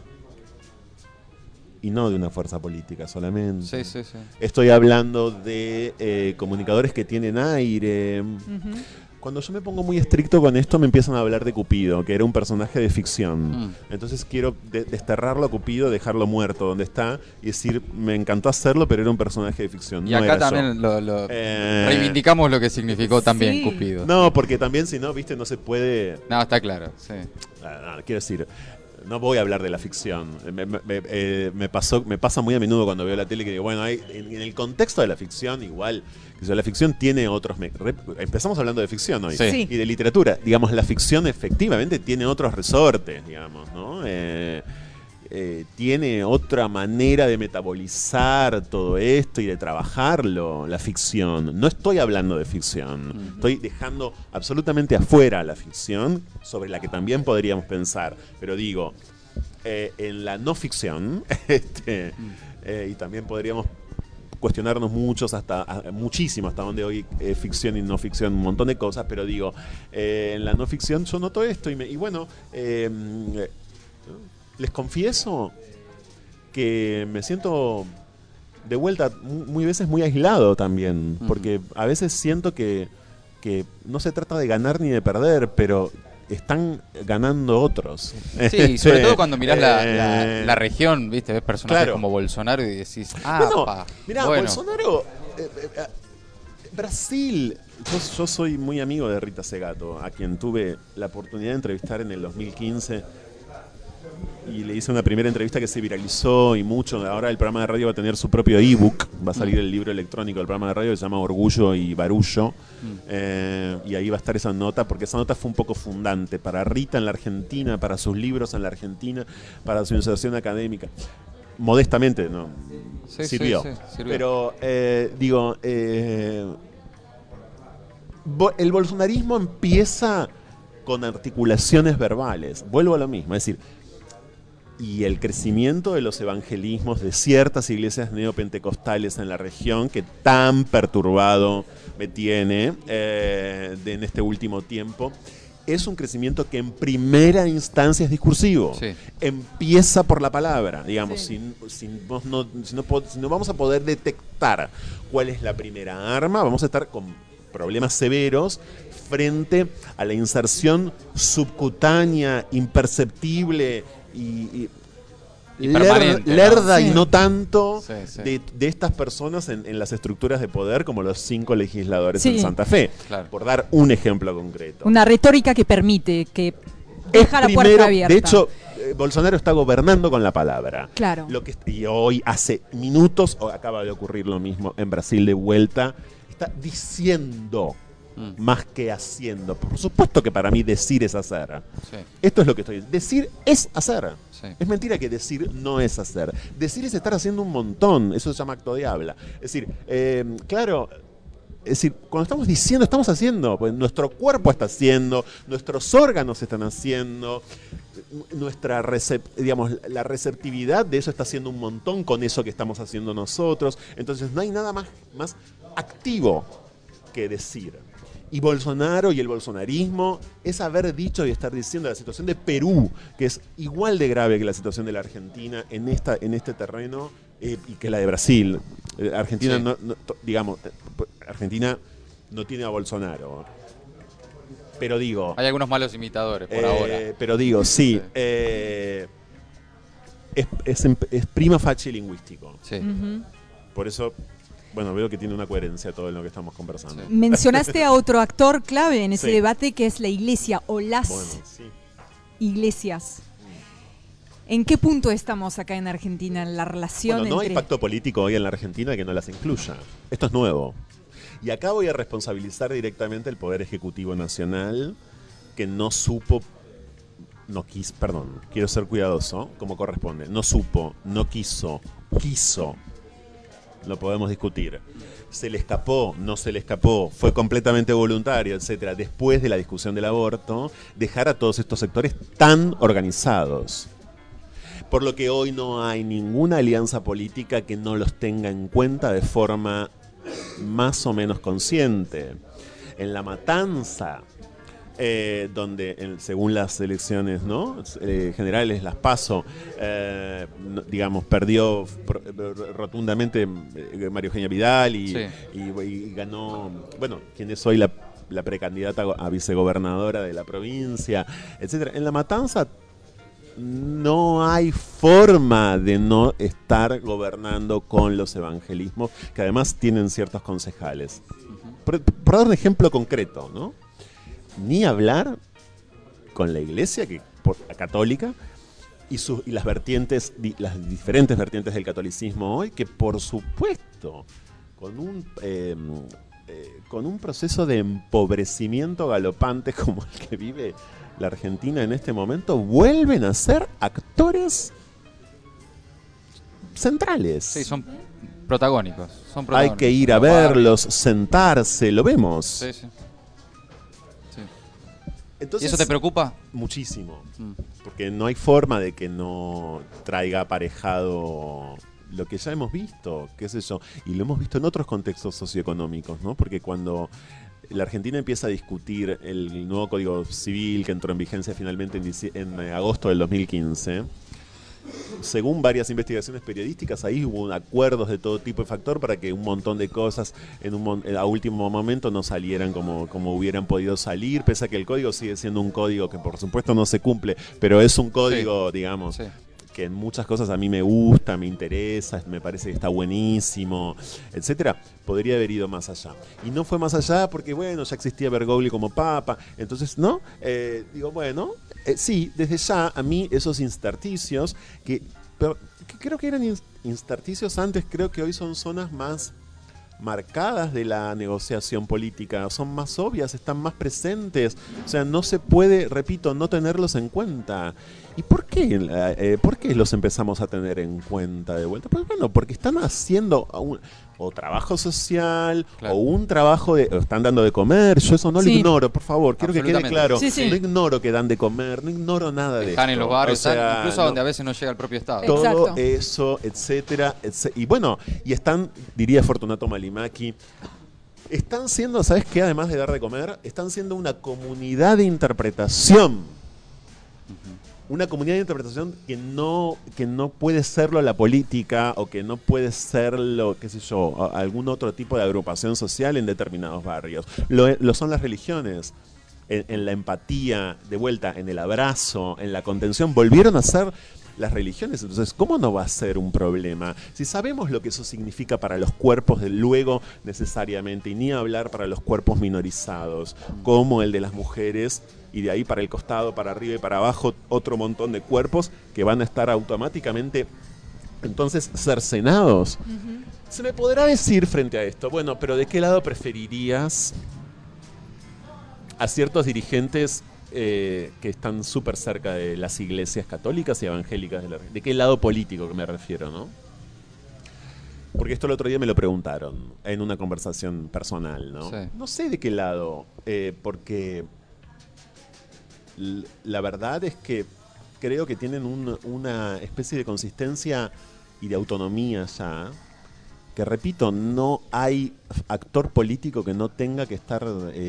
y no de una fuerza política solamente. Sí, sí, sí. Estoy hablando de comunicadores que tienen aire. Cuando yo me pongo muy estricto con esto, me empiezan a hablar de Cupido, que era un personaje de ficción. Entonces quiero desterrarlo a Cupido, dejarlo muerto donde está y decir, me encantó hacerlo, pero era un personaje de ficción. Y no acá también reivindicamos lo que significó también Cupido. No, porque también si no, viste, no se puede... No, está claro, sí. Quiero decir... No voy a hablar de la ficción. Me pasa muy a menudo cuando veo la tele que digo, bueno, en el contexto de la ficción, igual, la ficción tiene otros... Empezamos hablando de ficción hoy. Sí. Y de literatura. Digamos, la ficción efectivamente tiene otros resortes, digamos, ¿no? Tiene otra manera de metabolizar todo esto y de trabajarlo, la ficción. No estoy hablando de ficción, estoy dejando absolutamente afuera la ficción, sobre la que también podríamos pensar, pero digo, en la no ficción, y también podríamos cuestionarnos muchísimo hasta donde hoy ficción y no ficción, un montón de cosas, pero digo, en la no ficción yo noto esto y bueno... les confieso que me siento de vuelta muy veces muy aislado también, porque a veces siento que no se trata de ganar ni de perder, pero están ganando otros. Sí, sobre todo cuando mirás la región, ¿viste? Ves personajes como Bolsonaro y decís, mirá, Bolsonaro, Brasil. Yo soy muy amigo de Rita Segato, a quien tuve la oportunidad de entrevistar en el 2015. Y le hice una primera entrevista que se viralizó y mucho. Ahora el programa de radio va a tener su propio ebook. Va a salir el libro electrónico del programa de radio que se llama Orgullo y Barullo. Y ahí va a estar esa nota, porque esa nota fue un poco fundante para Rita en la Argentina, para sus libros en la Argentina, para su inserción académica. Modestamente, ¿no? Sí, sirvió. Sí, sirvió. Pero, digo, el bolsonarismo empieza con articulaciones verbales. Vuelvo a lo mismo, es decir... Y el crecimiento de los evangelismos de ciertas iglesias neopentecostales en la región, que tan perturbado me tiene en este último tiempo, es un crecimiento que en primera instancia es discursivo. Sí. Empieza por la palabra, digamos. Sí. Si no vamos a poder detectar cuál es la primera arma, vamos a estar problemas severos frente a la inserción subcutánea, imperceptible y lerda, ¿no? Y no tanto de estas personas en las estructuras de poder como los 5 legisladores en Santa Fe, por dar un ejemplo concreto. Una retórica que permite, que deja la puerta abierta. De hecho, Bolsonaro está gobernando con la palabra. Claro. Y hoy, hace minutos, acaba de ocurrir lo mismo en Brasil de vuelta, está diciendo más que haciendo. Por supuesto que para mí decir es hacer. Sí. Esto es lo que estoy diciendo. Decir es hacer. Sí. Es mentira que decir no es hacer. Decir es estar haciendo un montón. Eso se llama acto de habla. Es decir, claro... Es decir, cuando estamos diciendo, estamos haciendo, pues nuestro cuerpo está haciendo, nuestros órganos están haciendo, la receptividad de eso está haciendo un montón con eso que estamos haciendo nosotros. Entonces no hay nada más activo que decir. Y Bolsonaro y el bolsonarismo es haber dicho y estar diciendo la situación de Perú, que es igual de grave que la situación de la Argentina en este terreno, y que la de Brasil. Argentina, Argentina no tiene a Bolsonaro. Pero digo... Hay algunos malos imitadores por ahora. Pero digo, sí. Es prima facie lingüístico. Sí. Por eso... Bueno, veo que tiene una coherencia todo en lo que estamos conversando. Sí. Mencionaste a otro actor clave en ese debate, que es la Iglesia o las iglesias. ¿En qué punto estamos acá en Argentina en la relación no hay pacto político hoy en la Argentina que no las incluya. Esto es nuevo. Y acá voy a responsabilizar directamente el Poder Ejecutivo Nacional, que no supo... quiero ser cuidadoso, como corresponde. No supo, no quiso. Lo podemos discutir. ¿Se le escapó? ¿No se le escapó? ¿Fue completamente voluntario? Etcétera. Después de la discusión del aborto, dejar a todos estos sectores tan organizados. Por lo que hoy no hay ninguna alianza política que no los tenga en cuenta de forma más o menos consciente. En La Matanza, donde según las elecciones generales, las PASO, perdió rotundamente María Eugenia Vidal y ganó, quien es hoy la precandidata a vicegobernadora de la provincia, etcétera. En La Matanza no hay forma de no estar gobernando con los evangelismos, que además tienen ciertos concejales. Por dar un ejemplo concreto, ¿no? Ni hablar con la Iglesia católica y las diferentes vertientes del catolicismo hoy, que por supuesto con un proceso de empobrecimiento galopante como el que vive la Argentina en este momento, vuelven a ser actores centrales. Sí, son protagónicos. Hay que ir a verlos, sentarse, lo vemos. Sí. Entonces, ¿y eso te preocupa? Muchísimo, porque no hay forma de que no traiga aparejado lo que ya hemos visto, qué sé yo, y lo hemos visto en otros contextos socioeconómicos, ¿no? Porque cuando la Argentina empieza a discutir el nuevo Código Civil que entró en vigencia finalmente en agosto del 2015, según varias investigaciones periodísticas, ahí hubo acuerdos de todo tipo de factor para que un montón de cosas a último momento no salieran como hubieran podido salir, pese a que el código sigue siendo un código que por supuesto no se cumple, pero es un código, que en muchas cosas a mí me gusta, me interesa, me parece que está buenísimo, etcétera. Podría haber ido más allá. Y no fue más allá porque, ya existía Bergoglio como papa. Entonces, sí, desde ya a mí esos intersticios, que creo que eran intersticios antes, creo que hoy son zonas más marcadas de la negociación política, son más obvias, están más presentes, o sea, no se puede, repito, no tenerlos en cuenta. ¿Y por qué los empezamos a tener en cuenta de vuelta? Pues porque están haciendo o trabajo social, o un trabajo o están dando de comer. Yo eso no lo ignoro, por favor, quiero que quede claro. No ignoro que dan de comer, no ignoro nada de eso. Están en los barrios, incluso donde a veces no llega el propio Estado. Todo eso, etcétera, y están, diría Fortunato Malimaki, están siendo, ¿sabes qué? Además de dar de comer, están siendo una comunidad de interpretación una comunidad de interpretación que no puede serlo la política o que no puede serlo, qué sé yo, algún otro tipo de agrupación social en determinados barrios. Lo son las religiones. En la empatía, de vuelta, en el abrazo, en la contención, volvieron a ser las religiones. Entonces, ¿cómo no va a ser un problema? Si sabemos lo que eso significa para los cuerpos de luego necesariamente, y ni hablar para los cuerpos minorizados, como el de las mujeres, y de ahí para el costado, para arriba y para abajo, otro montón de cuerpos que van a estar automáticamente, entonces, cercenados. Se me podrá decir frente a esto, bueno, pero ¿de qué lado preferirías a ciertos dirigentes que están súper cerca de las iglesias católicas y evangélicas? ¿De qué lado político que me refiero, no? Porque esto el otro día me lo preguntaron en una conversación personal, ¿no? Sí. No sé de qué lado, porque la verdad es que creo que tienen una especie de consistencia y de autonomía ya, que repito, no hay actor político que no tenga que estar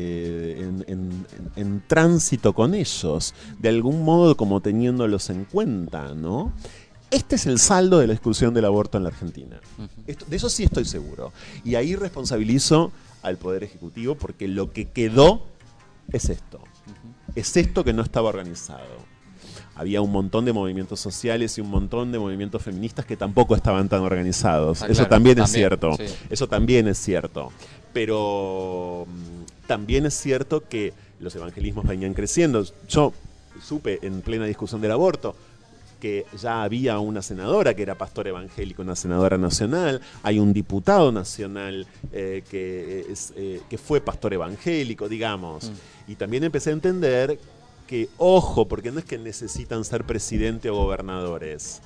en tránsito con ellos, de algún modo como teniéndolos en cuenta, ¿no? Este es el saldo de la discusión del aborto en la Argentina. De eso sí estoy seguro. Y ahí responsabilizo al Poder Ejecutivo porque lo que quedó es esto. Es esto que no estaba organizado. Había un montón de movimientos sociales y un montón de movimientos feministas que tampoco estaban tan organizados. Eso también es cierto. Sí. Eso también es cierto. Pero también es cierto que los evangelismos venían creciendo. Yo supe en plena discusión del aborto que ya había una senadora que era pastor evangélico, una senadora nacional. Hay un diputado nacional que fue pastor evangélico, digamos. Y también empecé a entender que, ojo, porque no es que necesitan ser presidente o gobernadores.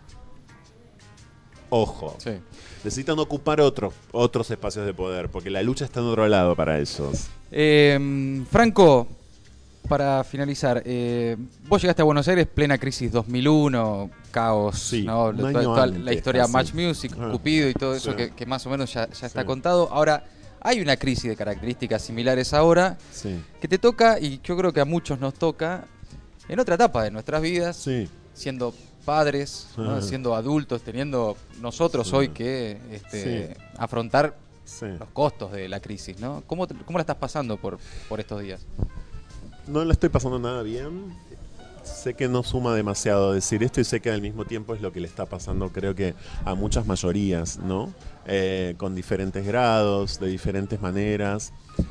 Ojo. Sí. Necesitan ocupar otros espacios de poder, porque la lucha está en otro lado para ellos. Franco, para finalizar, vos llegaste a Buenos Aires plena crisis 2001, caos, sí, ¿no? Toda la historia Match Music, Cupido y todo eso que más o menos ya está contado. Ahora, hay una crisis de características similares ahora que te toca, y yo creo que a muchos nos toca, en otra etapa de nuestras vidas, siendo padres, ¿no? Siendo adultos, teniendo nosotros hoy que afrontar los costos de la crisis, ¿no? ¿Cómo la estás pasando por estos días? No la estoy pasando nada bien. Sé que no suma demasiado decir esto y sé que al mismo tiempo es lo que le está pasando, creo que a muchas mayorías, ¿no? Con diferentes grados, de diferentes maneras.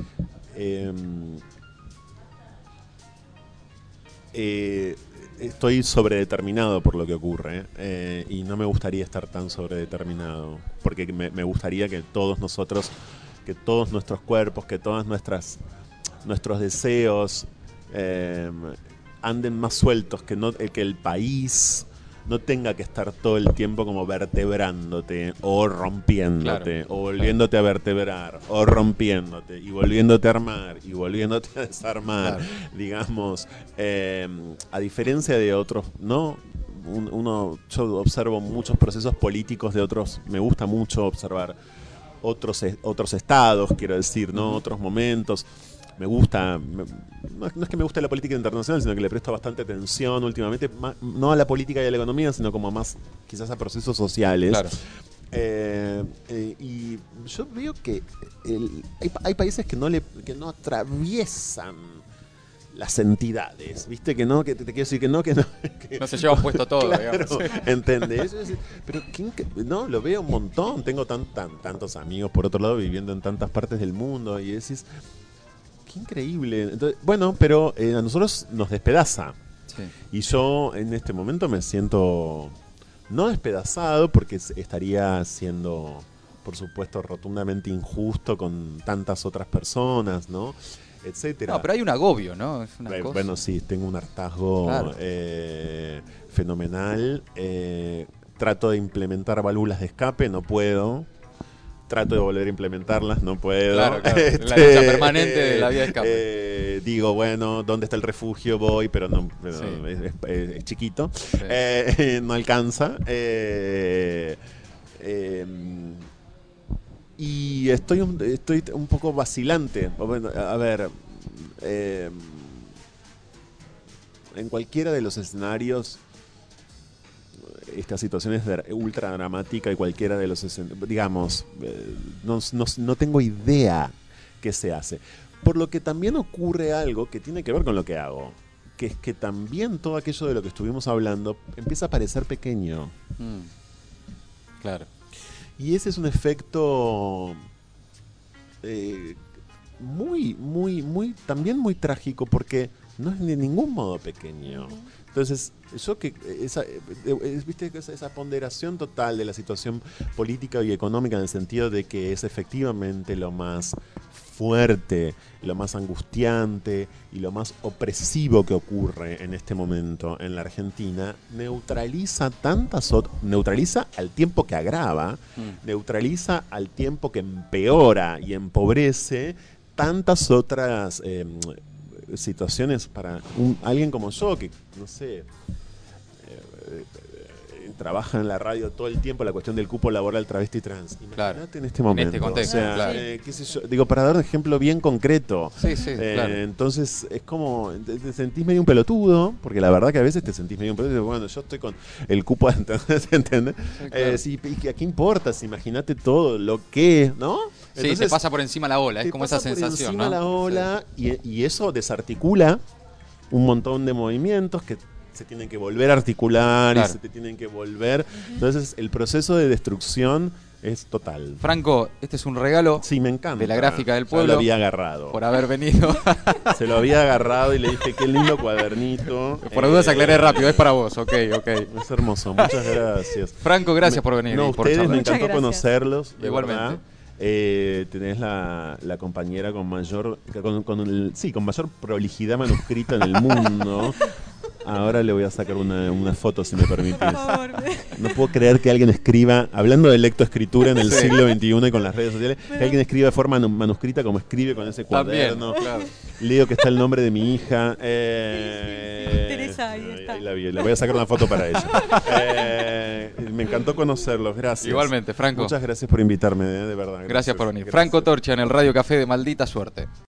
Estoy sobredeterminado por lo que ocurre y no me gustaría estar tan sobredeterminado, porque me gustaría que todos nosotros, que todos nuestros cuerpos, que todas nuestros deseos anden más sueltos, que el país no tenga que estar todo el tiempo como vertebrándote o rompiéndote, o volviéndote a vertebrar, o rompiéndote y volviéndote a armar y volviéndote a desarmar, digamos, a diferencia de otros, ¿no? Yo observo muchos procesos políticos de otros, me gusta mucho observar otros estados, quiero decir, ¿no? Otros momentos. Me gusta, no es que me guste la política internacional, sino que le presto bastante atención últimamente, no a la política y a la economía, sino como más quizás a procesos sociales. Claro. Y yo veo que hay países que no atraviesan las entidades, ¿viste? Que te quiero decir que no no se llevan puesto todo, claro, digamos. ¿Entendés? Pero no, lo veo un montón. Tengo tantos amigos, por otro lado, viviendo en tantas partes del mundo, y decís, qué increíble. Entonces, bueno, pero a nosotros nos despedaza. Sí. Y yo en este momento me siento no despedazado, porque estaría siendo, por supuesto, rotundamente injusto con tantas otras personas, ¿no? Etcétera. No, pero hay un agobio, ¿no? Es una cosa. Bueno, sí, tengo un hartazgo fenomenal. Trato de implementar válvulas de escape, no puedo. Trato de volver a implementarlas, no puedo. Claro. La lucha permanente de la vía de escape. Digo, bueno, ¿dónde está el refugio? Voy, pero no, es chiquito. Sí. No alcanza. Y estoy un poco vacilante. Bueno, a ver, en cualquiera de los escenarios, esta situación es ultra dramática y cualquiera de los escenarios, digamos, no tengo idea qué se hace. Por lo que también ocurre algo que tiene que ver con lo que hago, que es que también todo aquello de lo que estuvimos hablando empieza a parecer pequeño. Claro. Y ese es un efecto también muy trágico, porque no es de ningún modo pequeño. Entonces, viste esa ponderación total de la situación política y económica, en el sentido de que es efectivamente lo más fuerte, lo más angustiante y lo más opresivo que ocurre en este momento en la Argentina, neutraliza al tiempo que agrava, neutraliza al tiempo que empeora y empobrece tantas otras situaciones para alguien como yo, que no sé, trabaja en la radio todo el tiempo la cuestión del cupo laboral travesti trans. Imagínate en este momento. En este contexto, qué sé yo, digo, para dar un ejemplo bien concreto. Claro. Entonces es como, te sentís medio un pelotudo, porque la verdad que a veces te sentís medio un pelotudo. Bueno, yo estoy con el cupo, ¿entendés? Sí, claro. ¿Y qué importa? Si imagínate todo lo que, ¿no? Entonces, te pasa por encima la ola, es como esa sensación, por encima la ola, y eso desarticula un montón de movimientos que se tienen que volver a articular, claro, y se te tienen que volver. Entonces el proceso de destrucción es total. Franco, este es un regalo. Sí, me encanta. De la Gráfica del Pueblo. Se lo había agarrado. Por haber venido. Se lo había agarrado y le dije, qué lindo cuadernito. Por dudas aclaré rápido, es para vos, ok. Es hermoso, muchas gracias. Franco, gracias por venir. No, ustedes, me encantó conocerlos. Igualmente. Tenés la compañera con mayor prolijidad manuscrita en el mundo. Ahora le voy a sacar una foto, si me permitís. Por favor. No puedo creer que alguien escriba, hablando de lectoescritura en el siglo XXI y con las redes sociales, que alguien escriba de forma manuscrita como escribe con ese cuaderno. También, claro. Leo que está el nombre de mi hija. Teresa, ahí está. Ahí la vi, le voy a sacar una foto para ella. Me encantó conocerlos, gracias. Igualmente, Franco. Muchas gracias por invitarme, de verdad. Gracias por venir. Franco Torcha en el Radio Café de Maldita Suerte.